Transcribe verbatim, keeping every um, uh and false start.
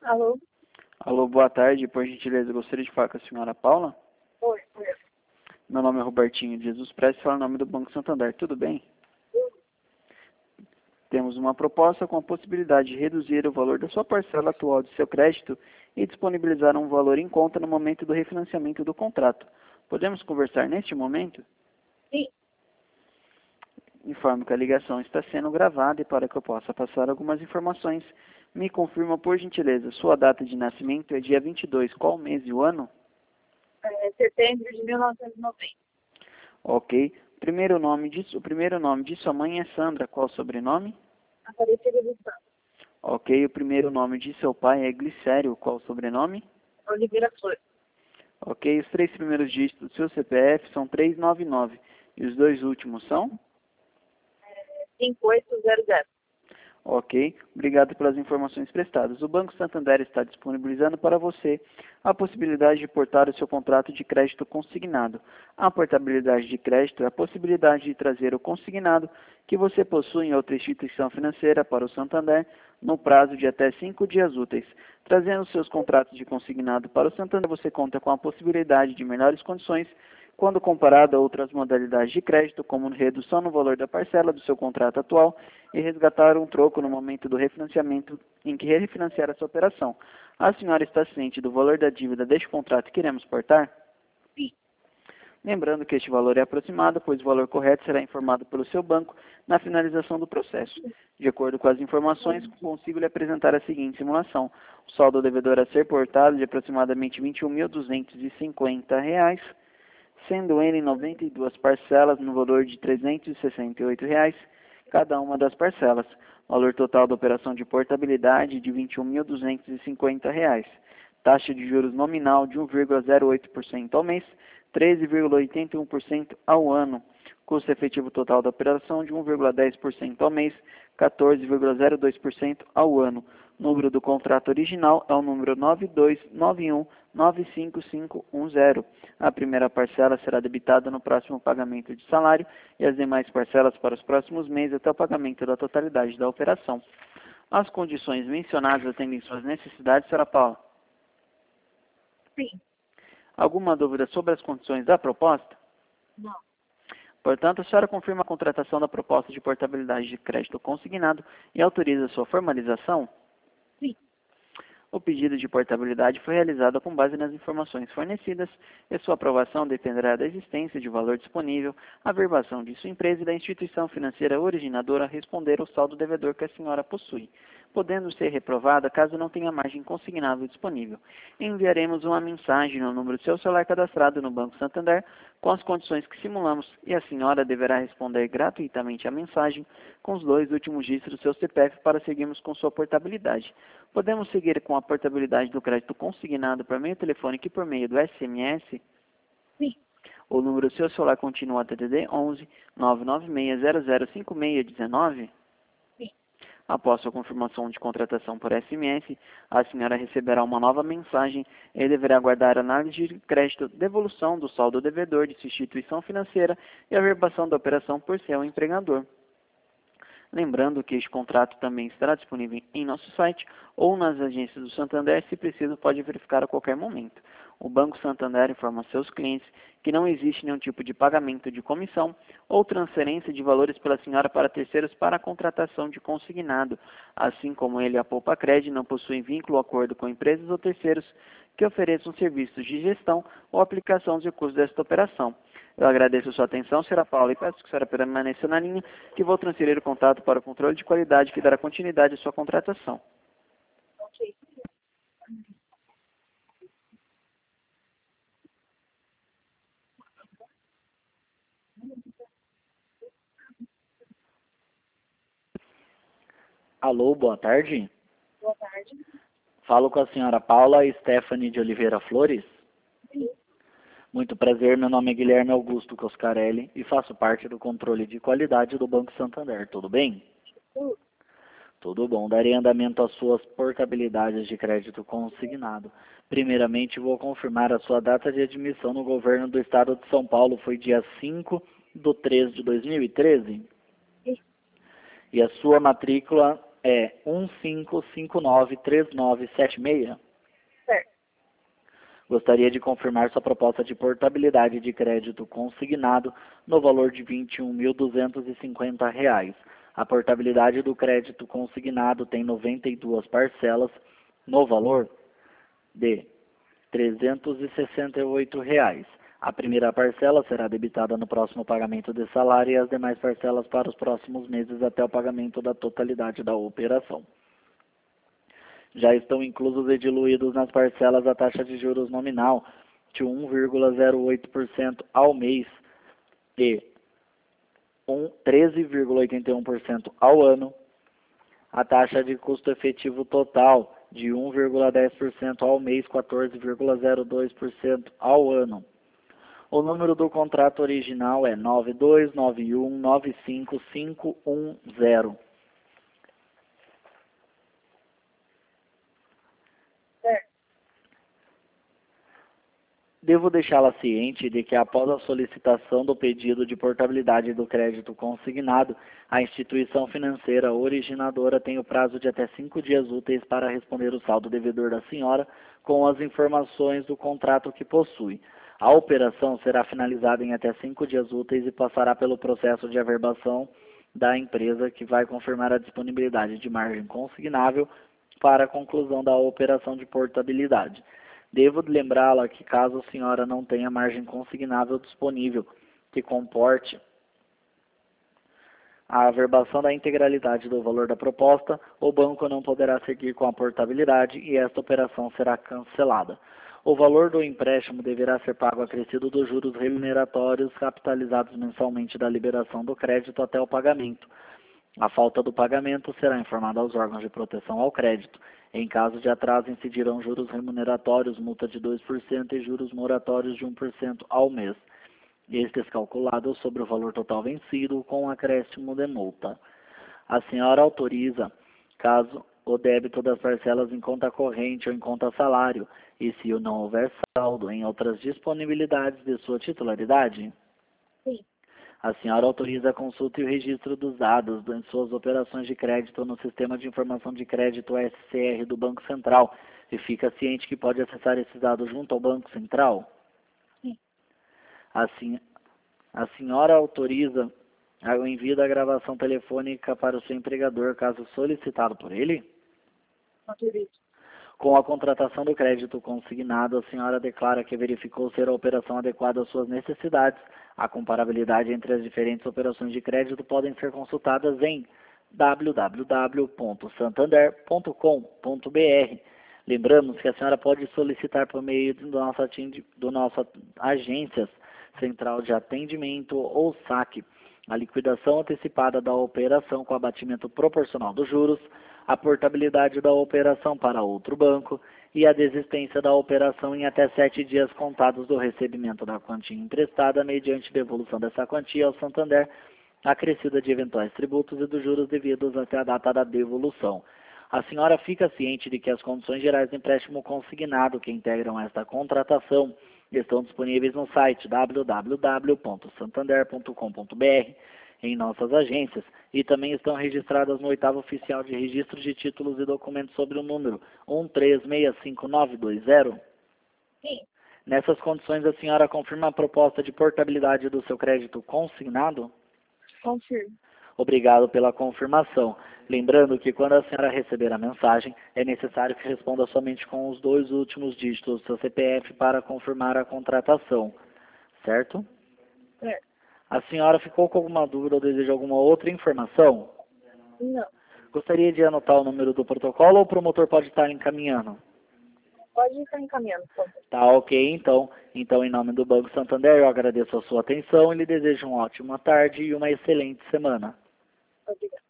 Alô? Alô, boa tarde. Por gentileza, gostaria de falar com a senhora Paula? Oi, oi. Meu nome é Robertinho de Jesus Prestes, fala em nome do Banco Santander. Tudo bem? Temos uma proposta com a possibilidade de reduzir o valor da sua parcela atual de seu crédito e disponibilizar um valor em conta no momento do refinanciamento do contrato. Podemos conversar neste momento? Sim. Informo que a ligação está sendo gravada e para que eu possa passar algumas informações, me confirma por gentileza, sua data de nascimento é dia vinte e dois, qual mês e o ano? É, setembro de mil novecentos e noventa. Ok. Primeiro nome de, o primeiro nome de sua mãe é Sandra, qual o sobrenome? Aparecida do Santos. Ok. O primeiro nome de seu pai é Glicério, qual o sobrenome? Oliveira Flores. Ok. Os três primeiros dígitos do seu C P F são trezentos e noventa e nove. E os dois últimos são? cinco oito zero zero. Ok. Obrigado pelas informações prestadas. O Banco Santander está disponibilizando para você a possibilidade de portar o seu contrato de crédito consignado. A portabilidade de crédito é a possibilidade de trazer o consignado que você possui em outra instituição financeira para o Santander no prazo de até cinco dias úteis. Trazendo seus contratos de consignado para o Santander, você conta com a possibilidade de melhores condições quando comparado a outras modalidades de crédito, como redução no valor da parcela do seu contrato atual e resgatar um troco no momento do refinanciamento em que refinanciar essa operação. A senhora está ciente do valor da dívida deste contrato que iremos portar? Sim. Lembrando que este valor é aproximado, pois o valor correto será informado pelo seu banco na finalização do processo. De acordo com as informações, consigo lhe apresentar a seguinte simulação. O saldo devedor a ser portado de aproximadamente vinte e um mil duzentos e cinquenta reais, sendo ele em noventa e duas parcelas no valor de trezentos e sessenta e oito reais cada uma das parcelas. Valor total da operação de portabilidade de vinte e um mil duzentos e cinquenta reais. Taxa de juros nominal de um vírgula zero oito por cento ao mês, treze vírgula oitenta e um por cento ao ano. Custo efetivo total da operação de um vírgula dez por cento ao mês, quatorze vírgula zero dois por cento ao ano. Número do contrato original é o número nove dois nove um nove cinco cinco um zero. A primeira parcela será debitada no próximo pagamento de salário e as demais parcelas para os próximos meses até o pagamento da totalidade da operação. As condições mencionadas atendem suas necessidades, senhora Paula? Sim. Alguma dúvida sobre as condições da proposta? Não. Portanto, a senhora confirma a contratação da proposta de portabilidade de crédito consignado e autoriza sua formalização? Sim. O pedido de portabilidade foi realizado com base nas informações fornecidas e sua aprovação dependerá da existência de valor disponível, a verbação de sua empresa e da instituição financeira originadora a responder ao saldo devedor que a senhora possui, podendo ser reprovada caso não tenha margem consignável disponível. Enviaremos uma mensagem no número do seu celular cadastrado no Banco Santander com as condições que simulamos e a senhora deverá responder gratuitamente a mensagem com os dois últimos dígitos do seu C P F para seguirmos com sua portabilidade. Podemos seguir com a portabilidade do crédito consignado por meio telefônico e por meio do S M S? Sim. O número do seu celular continua T D D onze nove nove seis zero zero cinco seis um nove? Sim. Após sua confirmação de contratação por S M S, a senhora receberá uma nova mensagem e deverá aguardar a análise de crédito, devolução do saldo devedor de sua instituição financeira e a verbação da operação por seu empregador. Lembrando que este contrato também estará disponível em nosso site ou nas agências do Santander, se preciso pode verificar a qualquer momento. O Banco Santander informa seus clientes que não existe nenhum tipo de pagamento de comissão ou transferência de valores pela senhora para terceiros para a contratação de consignado, assim como ele, a Poupa Cred, não possui vínculo ou acordo com empresas ou terceiros que ofereçam serviços de gestão ou aplicação dos recursos desta operação. Eu agradeço a sua atenção, senhora Paula, e peço que a senhora permaneça na linha, que vou transferir o contato para o controle de qualidade que dará continuidade à sua contratação. Ok. Alô, boa tarde. Boa tarde. Falo com a senhora Paula Stephanie de Oliveira Flores. Sim. Muito prazer, meu nome é Guilherme Augusto Coscarelli e faço parte do controle de qualidade do Banco Santander. Tudo bem? Tudo. Tudo bom. Darei andamento às suas portabilidades de crédito consignado. Primeiramente, vou confirmar a sua data de admissão no governo do estado de São Paulo. Foi dia cinco de três de dois mil e treze? Sim. E a sua matrícula é um cinco cinco nove três nove sete seis. Certo. Gostaria de confirmar sua proposta de portabilidade de crédito consignado no valor de vinte e um mil duzentos e cinquenta reais. A portabilidade do crédito consignado tem noventa e duas parcelas no valor de trezentos e sessenta e oito reais. A primeira parcela será debitada no próximo pagamento de salário e as demais parcelas para os próximos meses até o pagamento da totalidade da operação. Já estão inclusos e diluídos nas parcelas a taxa de juros nominal de um vírgula zero oito por cento ao mês e treze vírgula oitenta e um por cento ao ano, a taxa de custo efetivo total de um vírgula dez por cento ao mês, quatorze vírgula zero dois por cento ao ano. O número do contrato original é nove dois nove um nove cinco cinco um zero. Certo. Devo deixá-la ciente de que após a solicitação do pedido de portabilidade do crédito consignado, a instituição financeira originadora tem o prazo de até cinco dias úteis para responder o saldo devedor da senhora com as informações do contrato que possui. A operação será finalizada em até cinco dias úteis e passará pelo processo de averbação da empresa, que vai confirmar a disponibilidade de margem consignável para a conclusão da operação de portabilidade. Devo lembrá-la que, caso a senhora não tenha margem consignável disponível que comporte a averbação da integralidade do valor da proposta, o banco não poderá seguir com a portabilidade e esta operação será cancelada. O valor do empréstimo deverá ser pago acrescido dos juros remuneratórios capitalizados mensalmente da liberação do crédito até o pagamento. A falta do pagamento será informada aos órgãos de proteção ao crédito. Em caso de atraso, incidirão juros remuneratórios, multa de dois por cento e juros moratórios de um por cento ao mês. Estes calculados sobre o valor total vencido com acréscimo de multa. A senhora autoriza, caso o débito das parcelas em conta corrente ou em conta salário, e se não houver saldo em outras disponibilidades de sua titularidade? Sim. A senhora autoriza a consulta e o registro dos dados de suas operações de crédito no Sistema de Informação de Crédito S C R do Banco Central e fica ciente que pode acessar esses dados junto ao Banco Central? Sim. A, sen a senhora autoriza o envio da gravação telefônica para o seu empregador, caso solicitado por ele? Autorizo. Com a contratação do crédito consignado, a senhora declara que verificou ser a operação adequada às suas necessidades. A comparabilidade entre as diferentes operações de crédito podem ser consultadas em w w w ponto santander ponto com ponto b r. Lembramos que a senhora pode solicitar por meio do nosso, do nosso agências Central de Atendimento ou saque a liquidação antecipada da operação com abatimento proporcional dos juros, a portabilidade da operação para outro banco e a desistência da operação em até sete dias contados do recebimento da quantia emprestada mediante devolução dessa quantia ao Santander, acrescida de eventuais tributos e dos juros devidos até a data da devolução. A senhora fica ciente de que as condições gerais do empréstimo consignado que integram esta contratação estão disponíveis no site w w w ponto santander ponto com ponto b r, em nossas agências, e também estão registradas no oitavo oficial de registro de títulos e documentos sobre o número um três seis cinco nove dois zero? Sim. Nessas condições, a senhora confirma a proposta de portabilidade do seu crédito consignado? Confirmo. Obrigado pela confirmação. Lembrando que quando a senhora receber a mensagem, é necessário que responda somente com os dois últimos dígitos do seu C P F para confirmar a contratação. Certo? Certo. A senhora ficou com alguma dúvida ou deseja alguma outra informação? Não. Gostaria de anotar o número do protocolo ou o promotor pode estar encaminhando? Pode estar encaminhando, por favor. Tá ok, então. Então, em nome do Banco Santander, eu agradeço a sua atenção e lhe desejo uma ótima tarde e uma excelente semana. Obrigada.